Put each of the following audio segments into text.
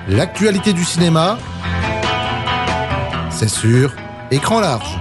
L'actualité du cinéma, c'est sur Écran Large.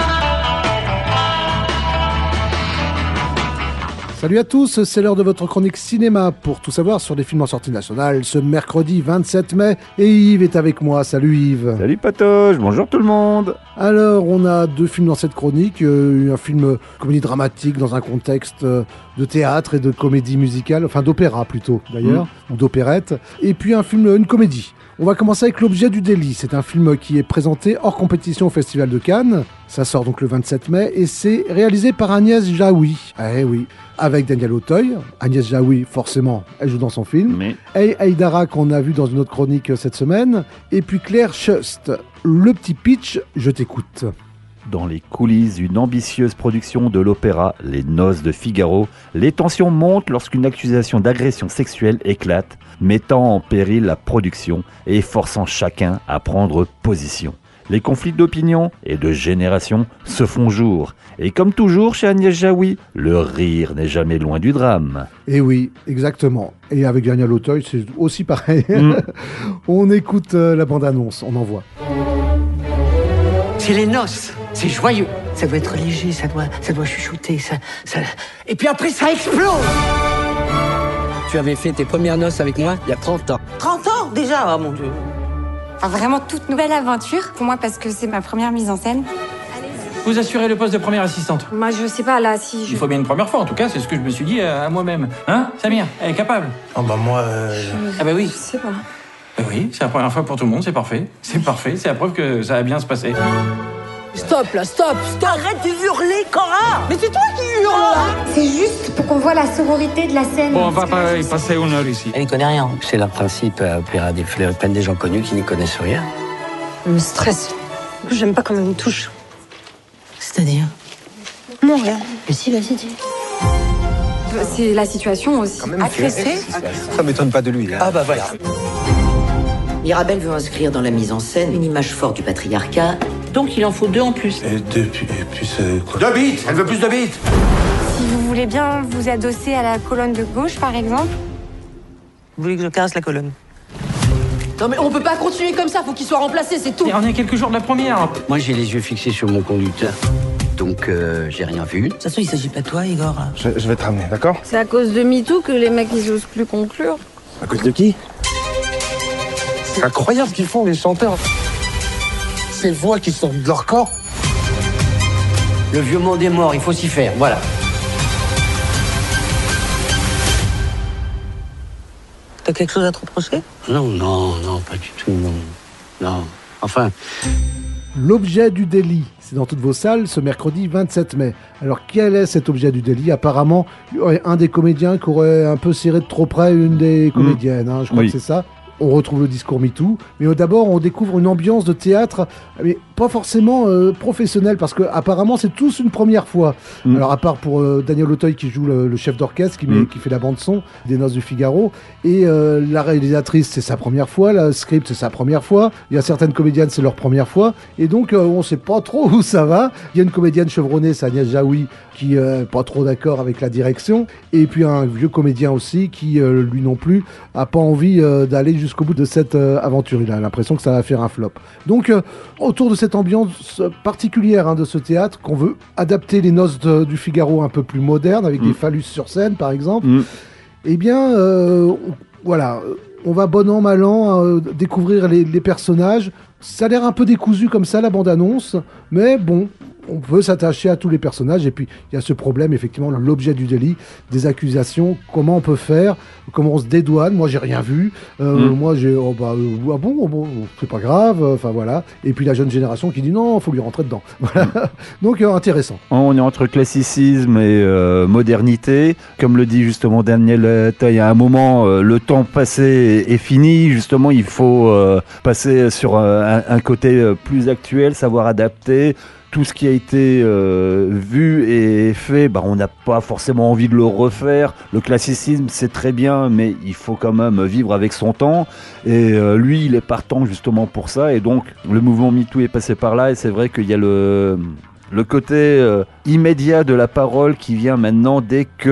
Salut à tous, c'est l'heure de votre chronique cinéma pour tout savoir sur les films en sortie nationale ce mercredi 27 mai. Et Yves est avec moi. Salut Yves. Salut Patoche, bonjour tout le monde. Alors, on a deux films dans cette chronique. Un film comédie dramatique dans un contexte de théâtre et de comédie musicale, enfin d'opéra plutôt d'ailleurs, ou d'opérette. Et puis un film, une comédie. On va commencer avec L'Objet du délit. C'est un film qui est présenté hors compétition au Festival de Cannes. Ça sort donc le 27 mai et c'est réalisé par Agnès Jaoui. Eh oui, avec Daniel Auteuil. Agnès Jaoui, forcément, elle joue dans son film. Et Haïdara, qu'on a vu dans une autre chronique cette semaine. Et puis Claire Schust. Le petit pitch, je t'écoute. Dans les coulisses d'une ambitieuse production de l'opéra Les Noces de Figaro, les tensions montent lorsqu'une accusation d'agression sexuelle éclate, mettant en péril la production et forçant chacun à prendre position. Les conflits d'opinion et de génération se font jour. Et comme toujours chez Agnès Jaoui, le rire n'est jamais loin du drame. Et oui, exactement. Et avec Daniel Auteuil, c'est aussi pareil. On écoute la bande-annonce, on en voit. C'est les noces, c'est joyeux. Ça doit être léger, ça doit chuchoter, ça... Et puis après, ça explose. Tu avais fait tes premières noces avec moi il y a 30 ans. 30 ans déjà, oh mon Dieu. Enfin, vraiment toute nouvelle aventure pour moi parce que c'est ma première mise en scène. Vous assurez le poste de première assistante. Moi, je sais pas, là, si je... Il faut bien une première fois, en tout cas, c'est ce que je me suis dit à moi-même. Hein, Samir, elle est capable. Oh bah moi... Ah bah oui. Je sais pas. Oui, c'est la première fois pour tout le monde, c'est parfait. C'est parfait, c'est la preuve que ça va bien se passer. Stop là, stop. Arrête de hurler, Cora. Mais c'est toi qui hurles là. C'est juste pour qu'on voit la sororité de la scène. Bon, on va pas y passer une heure ici. Elle n'y connaît rien. C'est leur principe à Opéra des Fleurs. Ils prennent des gens connus qui n'y connaissent rien. Je me stresse. J'aime pas quand on me touche. C'est-à-dire? Non, rien. Mais si, vas-y, dis. C'est la situation aussi. Agressé. Ça m'étonne pas de lui. Hein. Ah bah voilà. Mirabel veut inscrire dans la mise en scène une image forte du patriarcat, donc il en faut 2 en plus. Et puis c'est quoi? 2 bits. Elle veut plus de bits. Si vous voulez bien vous adosser à la colonne de gauche, par exemple. Vous voulez que je caresse la colonne? Non mais on peut pas continuer comme ça, faut qu'il soit remplacé, c'est tout. Et on est à quelques jours de la première. Moi j'ai les yeux fixés sur mon conducteur. Donc j'ai rien vu. De toute façon, il s'agit pas de toi, Igor. Je vais te ramener, d'accord? C'est à cause de MeToo que les mecs ils osent plus conclure. À cause de qui? C'est incroyable ce qu'ils font, les chanteurs. Ces voix qui sortent de leur corps. Le vieux monde est mort, il faut s'y faire, voilà. T'as quelque chose à te reprocher? Non, pas du tout, non. Enfin... L'objet du délit, c'est dans toutes vos salles ce mercredi 27 mai. Alors quel est cet objet du délit? Apparemment, il y aurait un des comédiens qui aurait un peu serré de trop près une des comédiennes, je crois que c'est ça. On retrouve le discours MeToo, mais d'abord on découvre une ambiance de théâtre, mais pas forcément professionnelle, parce que apparemment c'est tous une première fois. Alors à part pour Daniel Auteuil qui joue le chef d'orchestre, qui fait la bande son des Noces du Figaro, et la réalisatrice c'est sa première fois, le script c'est sa première fois, il y a certaines comédiennes c'est leur première fois, et donc on sait pas trop où ça va. Il y a une comédienne chevronnée, c'est Agnès Jaoui, qui pas trop d'accord avec la direction, et puis un vieux comédien aussi qui lui non plus a pas envie d'aller jusqu'au bout de cette aventure. Il a l'impression que ça va faire un flop. Donc autour de cette ambiance particulière de ce théâtre, qu'on veut adapter les Noces du Figaro un peu plus modernes, avec des phallus sur scène par exemple, eh bien voilà, on va bon an mal an découvrir les personnages. Ça a l'air un peu décousu comme ça la bande-annonce, mais bon, on peut s'attacher à tous les personnages. Et puis il y a ce problème, effectivement, l'objet du délit, des accusations, comment on peut faire, comment on se dédouane. Moi j'ai rien vu, moi j'ai c'est pas grave, enfin voilà. Et puis la jeune génération qui dit non, faut lui rentrer dedans. Voilà. Donc intéressant. On est entre classicisme et modernité, comme le dit justement Daniel Auteuil. À un moment, le temps passé est fini. Justement, il faut passer sur un côté plus actuel, savoir adapter. Tout ce qui a été vu et fait, on n'a pas forcément envie de le refaire. Le classicisme, c'est très bien, mais il faut quand même vivre avec son temps. Et lui, il est partant justement pour ça. Et donc, le mouvement MeToo est passé par là. Et c'est vrai qu'il y a le côté immédiat de la parole qui vient maintenant dès que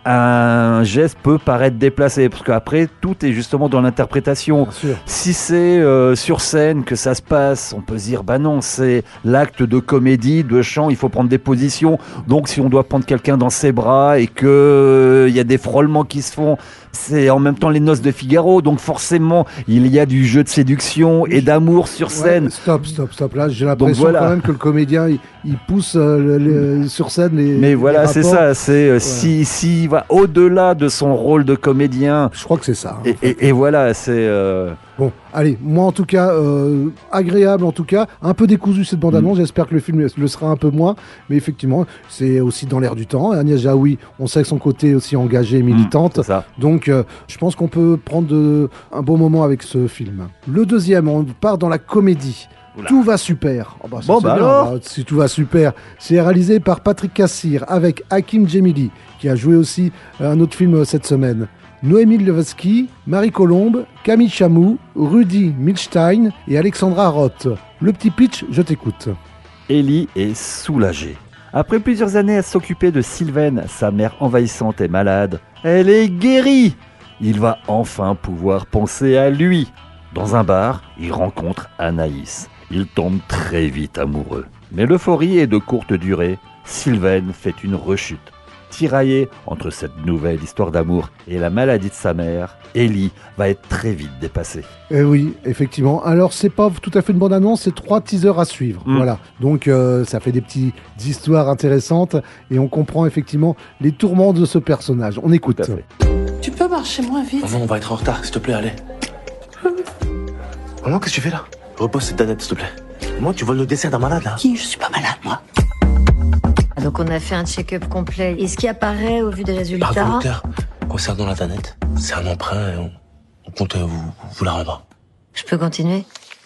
un geste peut paraître déplacé, parce qu'après, tout est justement dans l'interprétation. Si c'est sur scène que ça se passe, on peut se dire, bah non, c'est l'acte de comédie, de chant, il faut prendre des positions. Donc si on doit prendre quelqu'un dans ses bras et qu'il y a des frôlements qui se font, c'est en même temps les noces de Figaro, donc forcément, il y a du jeu de séduction et d'amour sur scène. Stop. Là, j'ai l'impression quand même que le comédien, il pousse sur scène les Mais voilà, les c'est rapports. ça. C'est s'il va au-delà de son rôle de comédien. Je crois que c'est ça. Et voilà, c'est... Bon, allez, moi en tout cas, agréable en tout cas, un peu décousu cette bande-annonce, j'espère que le film le sera un peu moins, mais effectivement, c'est aussi dans l'air du temps. Agnès Jaoui, on sait que son côté aussi engagé et militante, c'est ça. donc je pense qu'on peut prendre un bon moment avec ce film. Le deuxième, on part dans la comédie. Oula. Tout va super. Oh bah, ça, Bon, c'est bah bien, alors. si tout va super. C'est réalisé par Patrick Cassir avec Hakim Djemili, qui a joué aussi un autre film cette semaine. Noémie Levesky, Marie Colombe, Camille Chamou, Rudy Milstein et Alexandra Roth. Le petit pitch, je t'écoute. Ellie est soulagée. Après plusieurs années à s'occuper de Sylvaine, sa mère envahissante et malade, elle est guérie. Il va enfin pouvoir penser à lui. Dans un bar, il rencontre Anaïs. Ils tombent très vite amoureux. Mais l'euphorie est de courte durée. Sylvaine fait une rechute. Tiraillée entre cette nouvelle histoire d'amour et la maladie de sa mère, Ellie va être très vite dépassée. Eh oui, effectivement. Alors, c'est pas tout à fait une bande-annonce, c'est 3 teasers à suivre. Voilà. Donc, ça fait des petites histoires intéressantes et on comprend effectivement les tourments de ce personnage. On écoute. Tu peux marcher moins vite? Maman, on va être en retard, s'il te plaît, allez. Maman, qu'est-ce que tu fais là? Repose cette danette, s'il te plaît. Moi, tu voles le dessert d'un malade, là. Qui? Je suis pas malade, moi. Donc on a fait un check-up complet. Et ce qui apparaît au vu des résultats... Pardon, docteur. Concernant la danette, c'est un emprunt et on compte vous la rendre. Je peux continuer?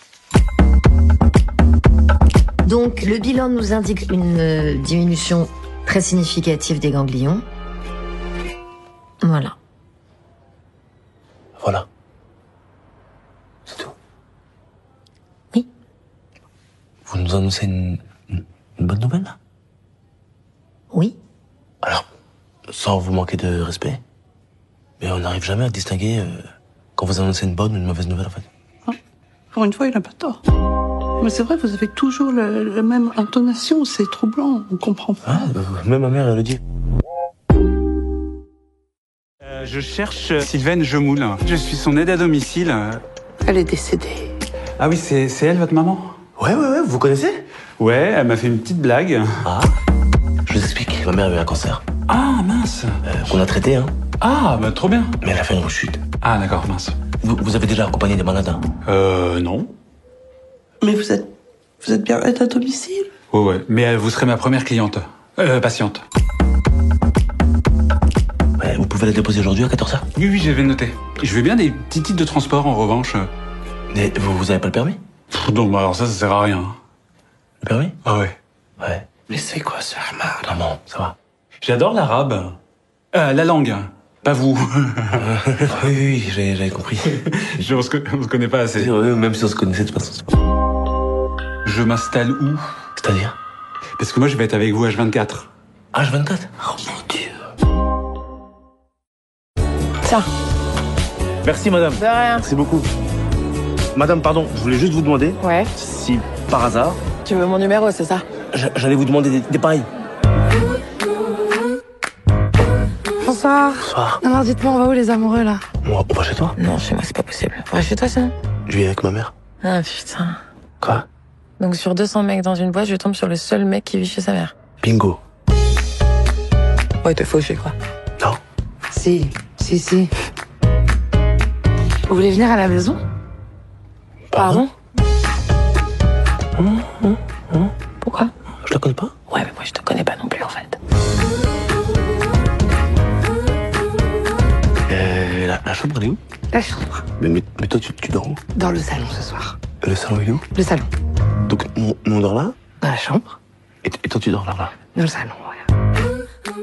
Donc le bilan nous indique une diminution très significative des ganglions. Voilà. Voilà. C'est tout. Oui. Vous nous annoncez une bonne nouvelle, là? Oui. Alors, sans vous manquer de respect, mais on n'arrive jamais à distinguer quand vous annoncez une bonne ou une mauvaise nouvelle, en fait. Ah, pour une fois, il n'a pas tort. Mais c'est vrai, vous avez toujours la même intonation, c'est troublant, on comprend pas. Ah, même ma mère, elle le dit. Je cherche Sylvaine Jemoul. Je suis son aide à domicile. Elle est décédée. Ah oui, c'est elle, votre maman? Ouais, vous connaissez? Ouais, elle m'a fait une petite blague. Ah, je vous explique, ma mère a eu un cancer. Ah, mince. Qu'on a traité, hein. Ah, bah trop bien. Mais elle a fait une rechute. Ah, d'accord, mince. Vous avez déjà accompagné des malades, hein? Non. Mais vous êtes bien aide à domicile? Ouais, mais vous serez ma première cliente. Patiente. Ouais, vous pouvez la déposer aujourd'hui à 14h? Oui, j'avais noté. Je veux bien des petits titres de transport, en revanche. Mais vous avez pas le permis? Non, bah alors ça sert à rien. Le permis? Ah ouais. Ouais. Mais c'est quoi ce hamard? Maman, ça va. J'adore l'arabe. La langue. Pas vous. Oui, j'avais compris. On se connaît pas assez. Même si on se connaissait de toute façon. Je m'installe où? C'est-à-dire? Parce que moi, je vais être avec vous H24. H24? Oh mon Dieu. Tiens. Merci, madame. De rien. Merci beaucoup. Madame, pardon, je voulais juste vous demander Ouais. si, par hasard, Tu veux mon numéro, c'est ça? j'allais vous demander des pareils. Bonsoir. Bonsoir. Alors dites-moi, on va où les amoureux là? On va chez toi? Non, chez moi c'est pas possible. On va chez toi ça? Je vis avec ma mère. Ah putain. Quoi? Donc sur 200 mecs dans une boîte, je tombe sur le seul mec qui vit chez sa mère. Bingo. Ouais, t'es fauché quoi. Non. Si. Vous voulez venir à la maison? Pardon? Pourquoi? Je la connais pas? Ouais, mais moi je te connais pas non plus en fait. La chambre, elle est où? La chambre. Mais toi, tu dors où? Dans le salon ce soir. Le salon, il est où? Le salon. Donc, on dort là? Dans la chambre. Et toi, tu dors là? Dans le salon, ouais.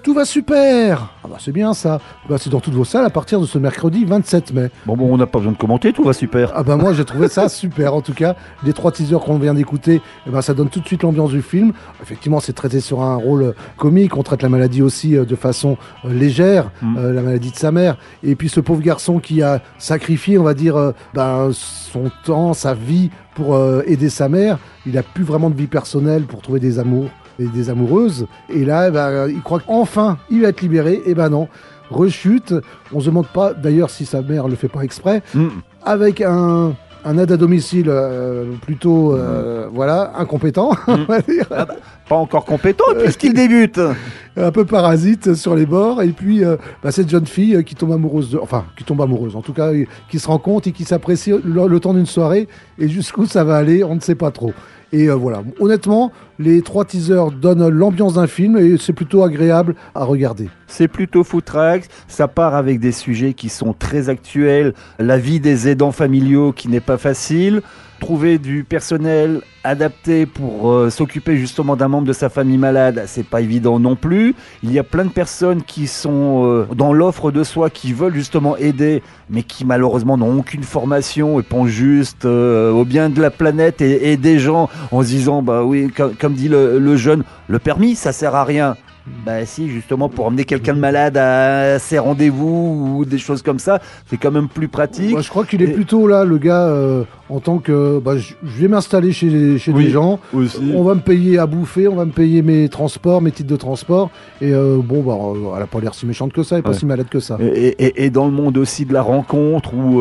Tout va super. Ah bah c'est bien ça. Bah, c'est dans toutes vos salles à partir de ce mercredi 27 mai. Bon, on n'a pas besoin de commenter, tout va super. Ah bah moi j'ai trouvé ça super en tout cas. Les 3 teasers qu'on vient d'écouter, ça donne tout de suite l'ambiance du film. Effectivement c'est traité sur un rôle comique, on traite la maladie aussi de façon légère, la maladie de sa mère. Et puis ce pauvre garçon qui a sacrifié, on va dire, son temps, sa vie pour aider sa mère. Il a plus vraiment de vie personnelle pour trouver des amours et des amoureuses. Et là, il croit qu'enfin il va être libéré. Et non. Rechute, on se demande pas d'ailleurs si sa mère le fait pas exprès, avec un aide à domicile plutôt incompétent, on va dire. Pas encore compétent puisqu'il débute. Un peu parasite sur les bords, et puis cette jeune fille qui tombe amoureuse, en tout cas qui se rend compte et qui s'apprécie le temps d'une soirée, et jusqu'où ça va aller, on ne sait pas trop. Et voilà, honnêtement, les 3 teasers donnent l'ambiance d'un film et c'est plutôt agréable à regarder. C'est plutôt foutraque, ça part avec des sujets qui sont très actuels, la vie des aidants familiaux qui n'est pas facile, trouver du personnel adapté pour s'occuper justement d'un membre de sa famille malade, c'est pas évident non plus. Il y a plein de personnes qui sont dans l'offre de soi, qui veulent justement aider, mais qui malheureusement n'ont aucune formation et pensent juste au bien de la planète et des gens en se disant, comme dit le jeune, le permis ça sert à rien. Si, justement, pour emmener quelqu'un de malade à ses rendez-vous ou des choses comme ça, c'est quand même plus pratique. Je crois qu'il est plutôt là, le gars, en tant que je vais m'installer chez des gens, aussi. On va me payer à bouffer, on va me payer mes transports, mes titres de transport, et elle a pas l'air si méchante que ça, elle est pas si malade que ça. Et dans le monde aussi de la rencontre, où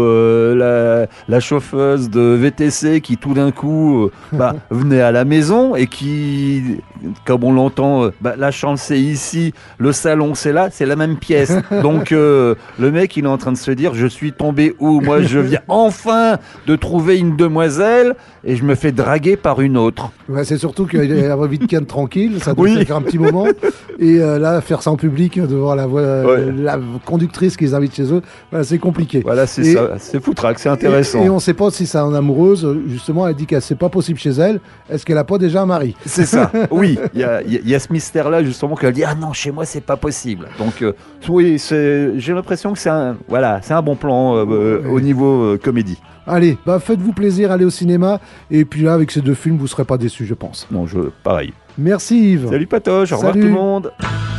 la chauffeuse de VTC qui tout d'un coup venait à la maison et qui, comme on l'entend, la chambre c'est ici, le salon c'est là, c'est la même pièce. Donc le mec il est en train de se dire, je suis tombé où? Moi je viens enfin de trouver une demoiselle et je me fais draguer par une autre. C'est surtout qu'il a envie de ken tranquille, ça doit faire un petit moment. Et là, faire ça en public devant la conductrice qu'ils invitent chez eux, c'est compliqué. Voilà, ça, c'est foutraque, c'est intéressant. Et on ne sait pas si c'est une amoureuse, justement, elle dit que c'est pas possible chez elle. Est-ce qu'elle a pas déjà un mari? C'est ça, oui. Il y a ce mystère-là, justement, qu'elle dit, ah non, chez moi, c'est pas possible. Donc, j'ai l'impression que c'est un bon plan au niveau comédie. Allez, faites-vous plaisir, allez au cinéma. Et puis là, avec ces 2 films, vous ne serez pas déçus, je pense. Non, pareil. Merci Yves. Salut Patoche, au revoir tout le monde.